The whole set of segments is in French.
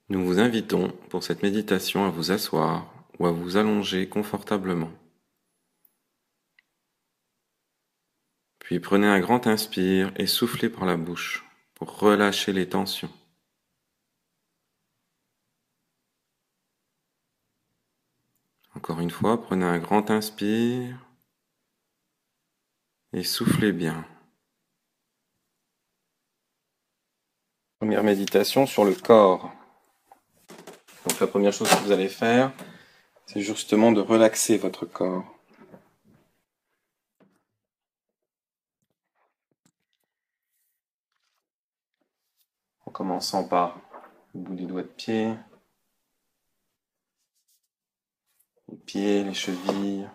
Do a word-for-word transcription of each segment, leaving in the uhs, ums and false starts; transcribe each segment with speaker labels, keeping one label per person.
Speaker 1: Nous vous invitons pour cette méditation à vous asseoir ou à vous allonger confortablement. Puis prenez un grand inspire et soufflez par la bouche pour relâcher les tensions. Encore une fois, prenez un grand inspire et soufflez bien. Première méditation sur le corps. Donc la première chose que vous allez faire, c'est justement de relaxer votre corps. En commençant par le bout des doigts de pied, les pieds, les chevilles,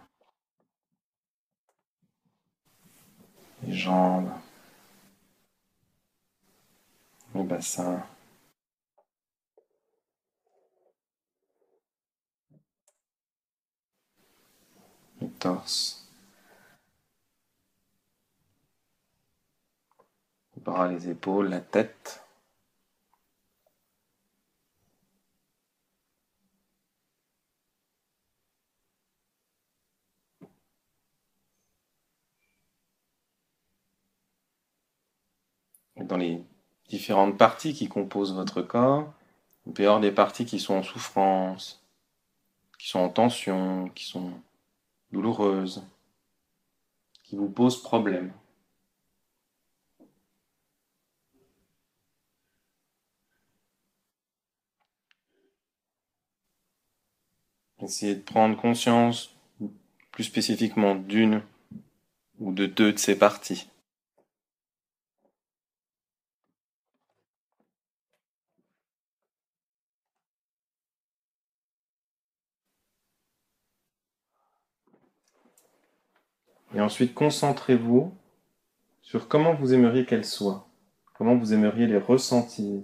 Speaker 1: les jambes, le bassin, le torse, les bras, les épaules, la tête. Et dans les différentes parties qui composent votre corps, il peut y avoir des parties qui sont en souffrance, qui sont en tension, qui sont douloureuses, qui vous posent problème. Essayez de prendre conscience plus spécifiquement d'une ou de deux de ces parties. Et ensuite, concentrez-vous sur comment vous aimeriez qu'elles soient, comment vous aimeriez les ressentir.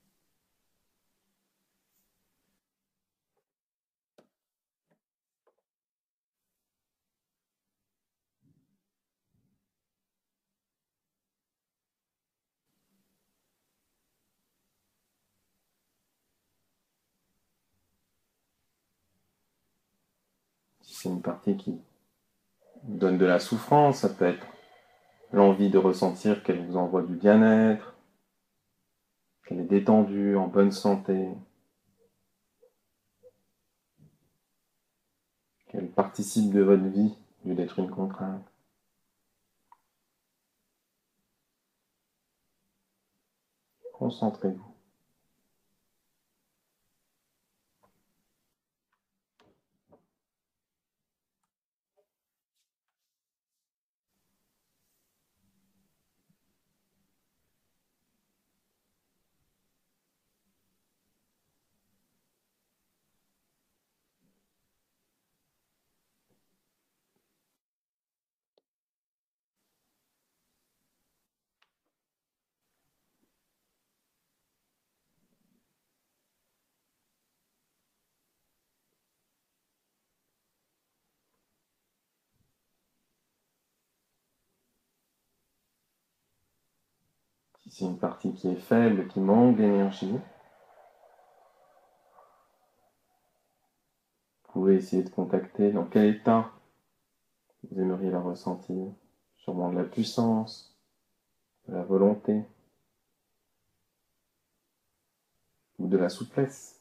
Speaker 1: Si c'est une partie qui vous donne de la souffrance, ça peut être l'envie de ressentir qu'elle vous envoie du bien-être, qu'elle est détendue, en bonne santé, qu'elle participe de votre vie, au lieu d'être une contrainte. Concentrez-vous. Si c'est une partie qui est faible, qui manque d'énergie, vous pouvez essayer de contacter dans quel état vous aimeriez la ressentir. Sûrement de la puissance, de la volonté ou de la souplesse.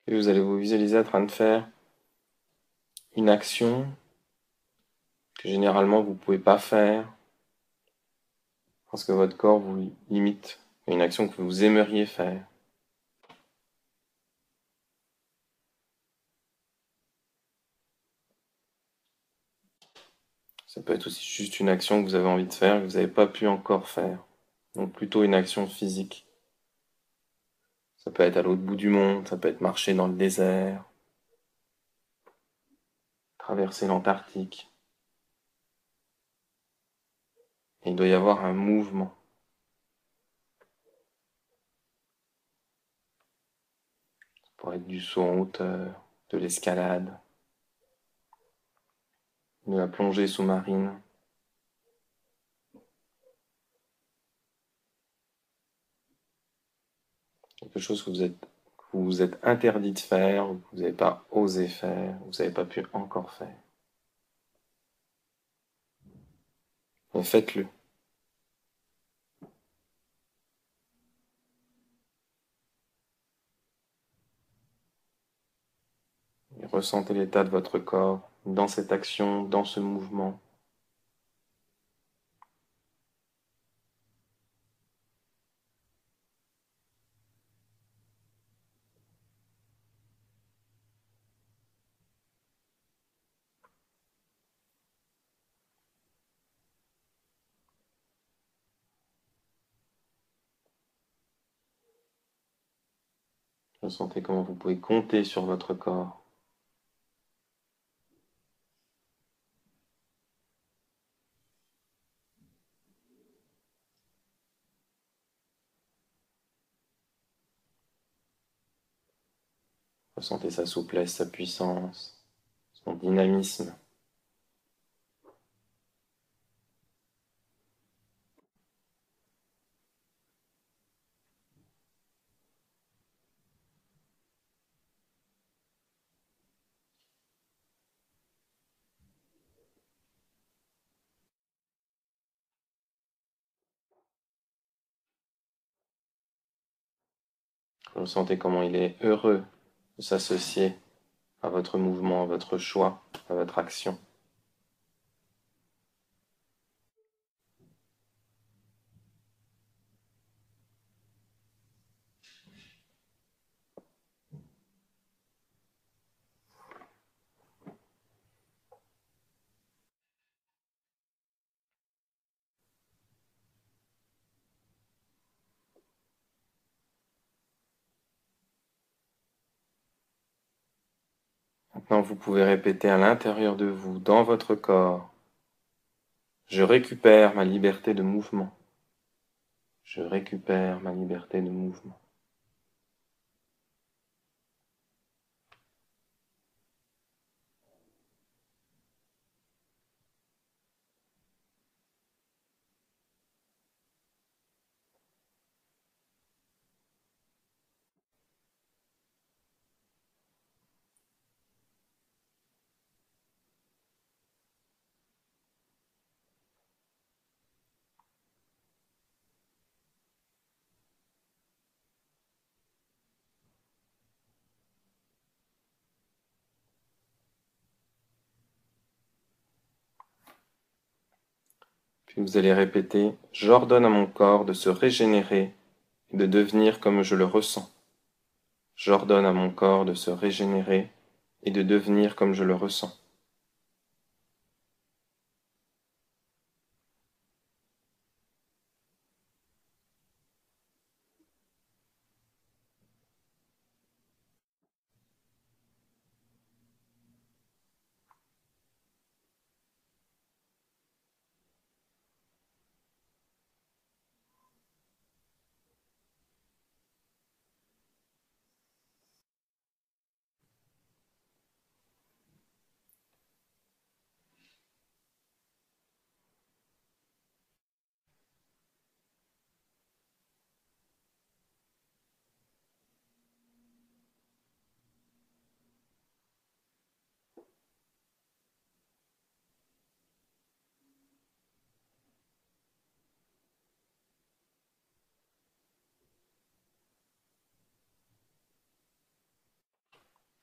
Speaker 1: Et vous allez vous visualiser en train de faire une action que généralement vous ne pouvez pas faire parce que votre corps vous limite, une action que vous aimeriez faire. Ça peut être aussi juste une action que vous avez envie de faire, que vous n'avez pas pu encore faire. Donc plutôt une action physique. Ça peut être à l'autre bout du monde, ça peut être marcher dans le désert, traverser l'Antarctique. Et il doit y avoir un mouvement. Ça pourrait être du saut en hauteur, de l'escalade, de la plongée sous-marine. Quelque chose que vous êtes, que vous vous êtes interdit de faire, ou que vous n'avez pas osé faire, ou que vous n'avez pas pu encore faire. Mais faites-le. Et ressentez l'état de votre corps dans cette action, dans ce mouvement. Ressentez comment vous pouvez compter sur votre corps. Ressentez sa souplesse, sa puissance, son dynamisme. Ressentez comment il est heureux de s'associer à votre mouvement, à votre choix, à votre action. Maintenant, vous pouvez répéter à l'intérieur de vous, dans votre corps, je récupère ma liberté de mouvement. Je récupère ma liberté de mouvement. Puis vous allez répéter, j'ordonne à mon corps de se régénérer et de devenir comme je le ressens. J'ordonne à mon corps de se régénérer et de devenir comme je le ressens.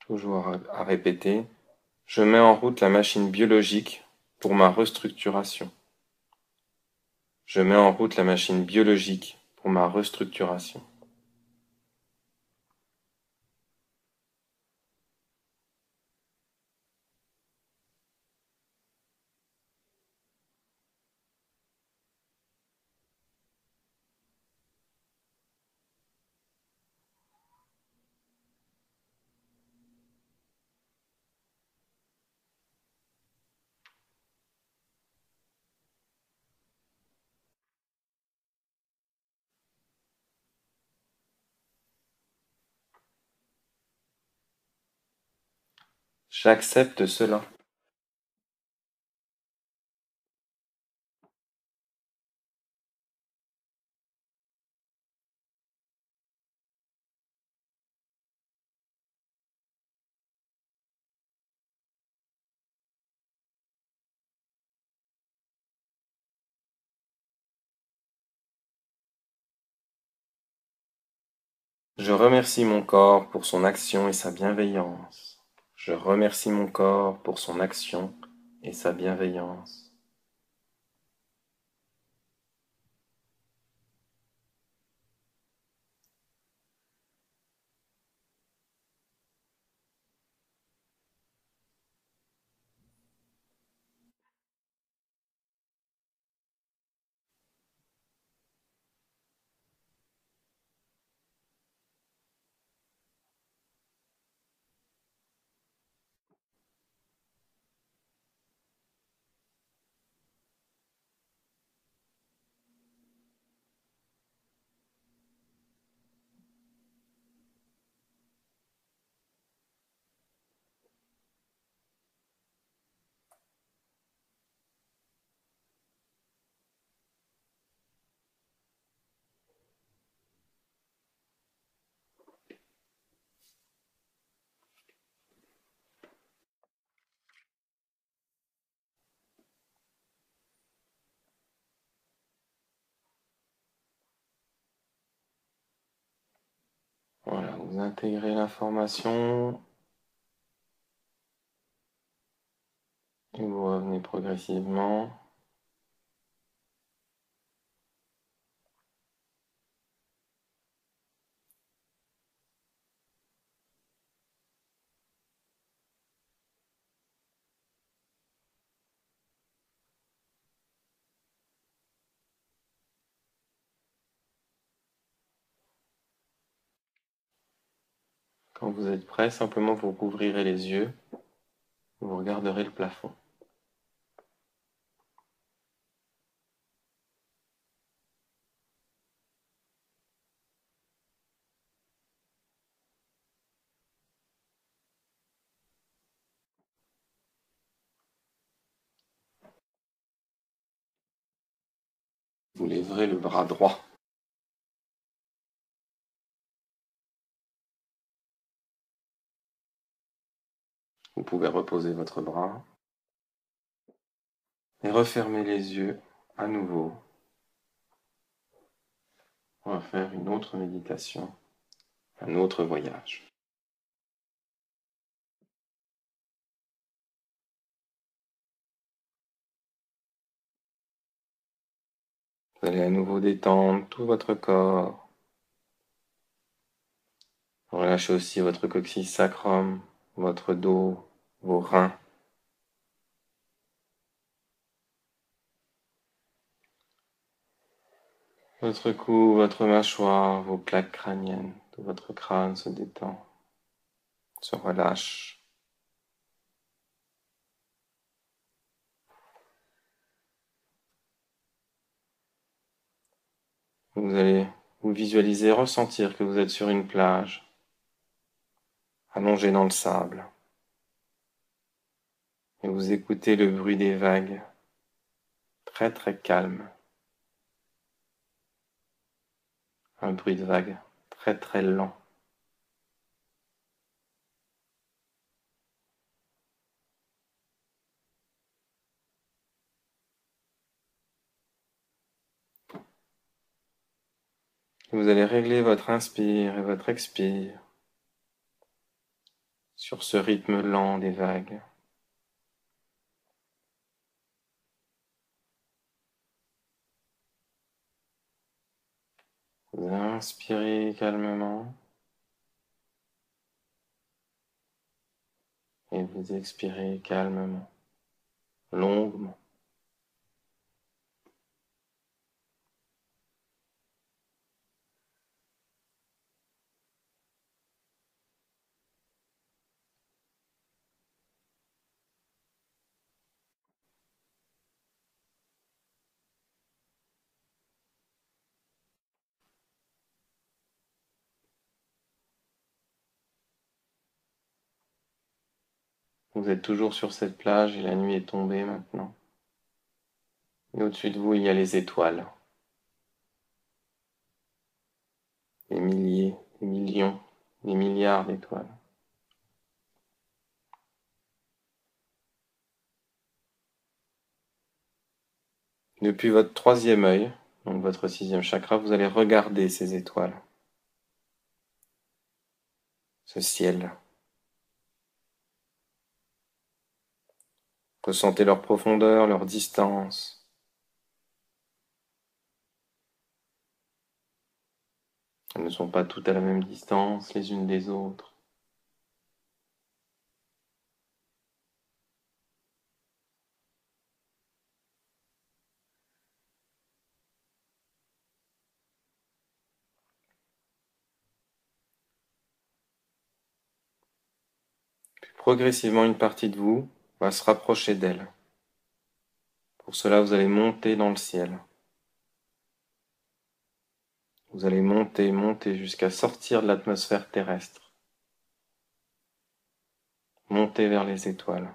Speaker 1: Toujours à, à répéter. Je mets en route la machine biologique pour ma restructuration. Je mets en route la machine biologique pour ma restructuration. J'accepte cela. Je remercie mon corps pour son action et sa bienveillance. Je remercie mon corps pour son action et sa bienveillance. Voilà, vous intégrez l'information et vous revenez progressivement. Quand vous êtes prêt, simplement vous rouvrirez les yeux, vous regarderez le plafond. Vous lèverez le bras droit. Vous pouvez reposer votre bras et refermer les yeux à nouveau. On va faire une autre méditation, un autre voyage. Vous allez à nouveau détendre tout votre corps. Relâchez aussi votre coccyx sacrum, votre dos, vos reins. Votre cou, votre mâchoire, vos plaques crâniennes, tout votre crâne se détend, se relâche. Vous allez vous visualiser, ressentir que vous êtes sur une plage, allongé dans le sable, et vous écoutez le bruit des vagues, très très calme, un bruit de vagues très très lent. Vous allez régler votre inspire et votre expire sur ce rythme lent des vagues. Vous inspirez calmement et vous expirez calmement, longuement. Vous êtes toujours sur cette plage et la nuit est tombée maintenant. Et au-dessus de vous, il y a les étoiles. Des milliers, des millions, des milliards d'étoiles. Depuis votre troisième œil, donc votre sixième chakra, vous allez regarder ces étoiles, ce ciel. Ressentez leur profondeur, leur distance. Elles ne sont pas toutes à la même distance les unes des autres. Puis progressivement, une partie de vous va se rapprocher d'elles. Pour cela, vous allez monter dans le ciel. Vous allez monter, monter jusqu'à sortir de l'atmosphère terrestre. Monter vers les étoiles.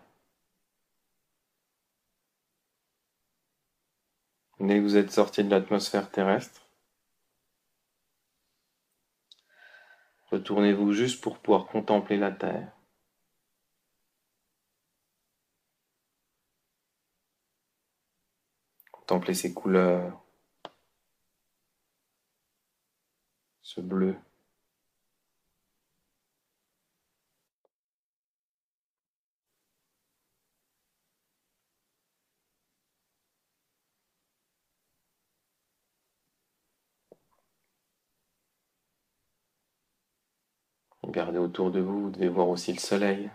Speaker 1: Dès que vous êtes sorti de l'atmosphère terrestre, retournez-vous juste pour pouvoir contempler la Terre. Contempler ses couleurs, ce bleu. Regardez autour de vous, vous devez voir aussi le soleil.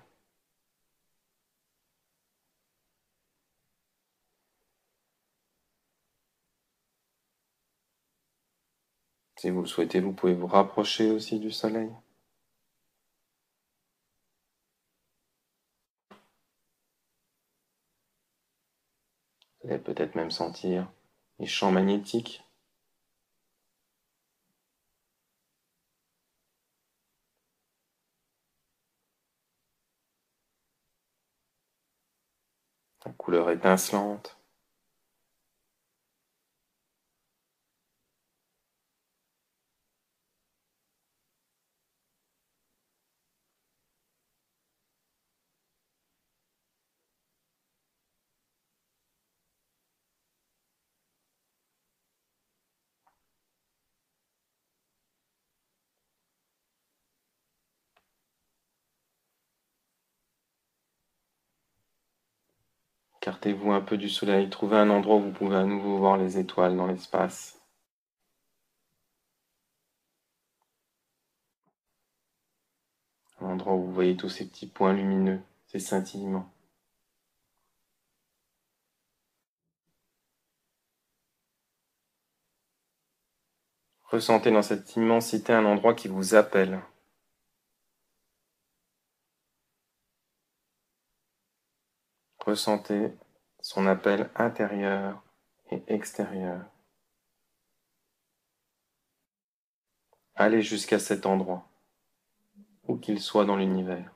Speaker 1: Si vous le souhaitez, vous pouvez vous rapprocher aussi du soleil. Vous allez peut-être même sentir les champs magnétiques. La couleur étincelante. Écartez-vous un peu du soleil, trouvez un endroit où vous pouvez à nouveau voir les étoiles dans l'espace. Un endroit où vous voyez tous ces petits points lumineux, ces scintillements. Ressentez dans cette immensité un endroit qui vous appelle. Ressentez son appel intérieur et extérieur. Allez jusqu'à cet endroit, où qu'il soit dans l'univers.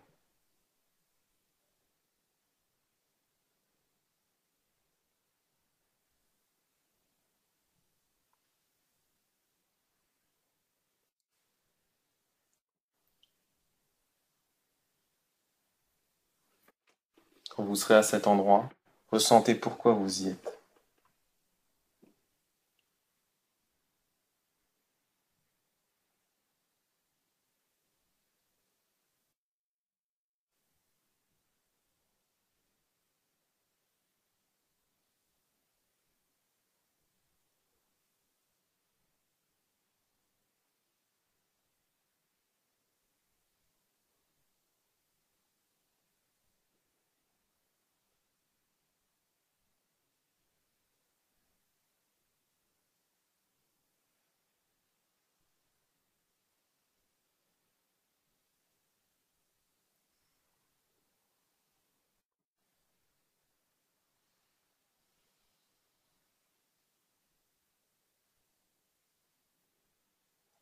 Speaker 1: Quand vous serez à cet endroit, ressentez pourquoi vous y êtes.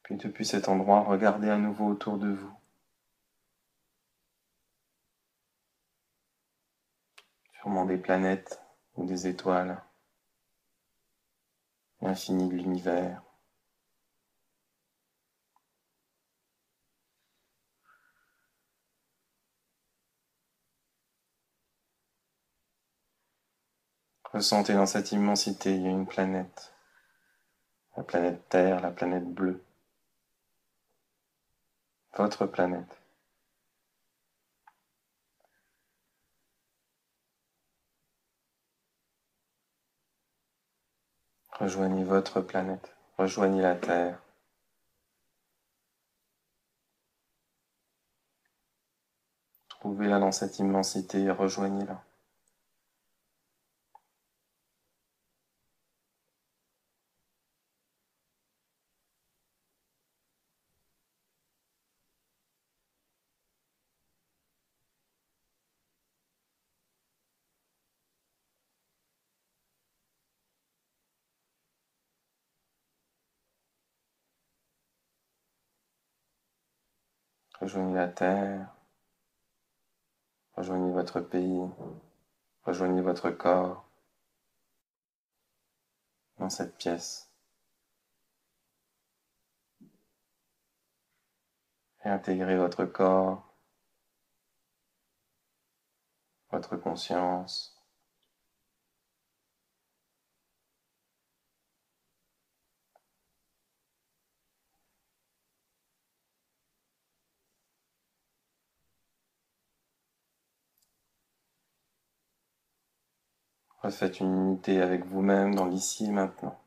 Speaker 1: Puis depuis cet endroit, regardez à nouveau autour de vous, sûrement des planètes ou des étoiles, l'infini de l'univers. Ressentez dans cette immensité, il y a une planète, la planète Terre, la planète bleue, votre planète. Rejoignez votre planète, rejoignez la Terre. Trouvez-la dans cette immensité et rejoignez-la. Rejoignez la Terre, rejoignez votre pays, rejoignez votre corps dans cette pièce. Réintégrez votre corps, votre conscience. Refaites une unité avec vous-même dans l'ici et maintenant.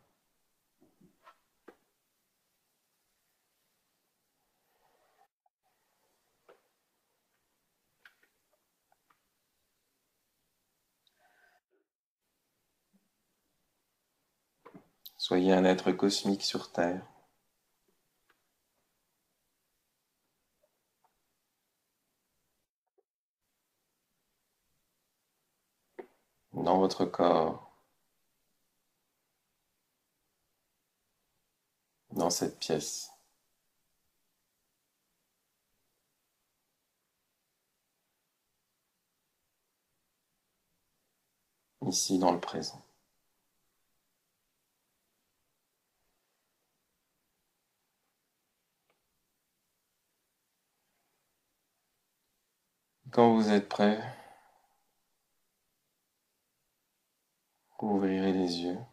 Speaker 1: Soyez un être cosmique sur Terre. Dans votre corps, dans cette pièce. Ici dans le présent. Quand vous êtes prêt, vous ouvrirez les yeux.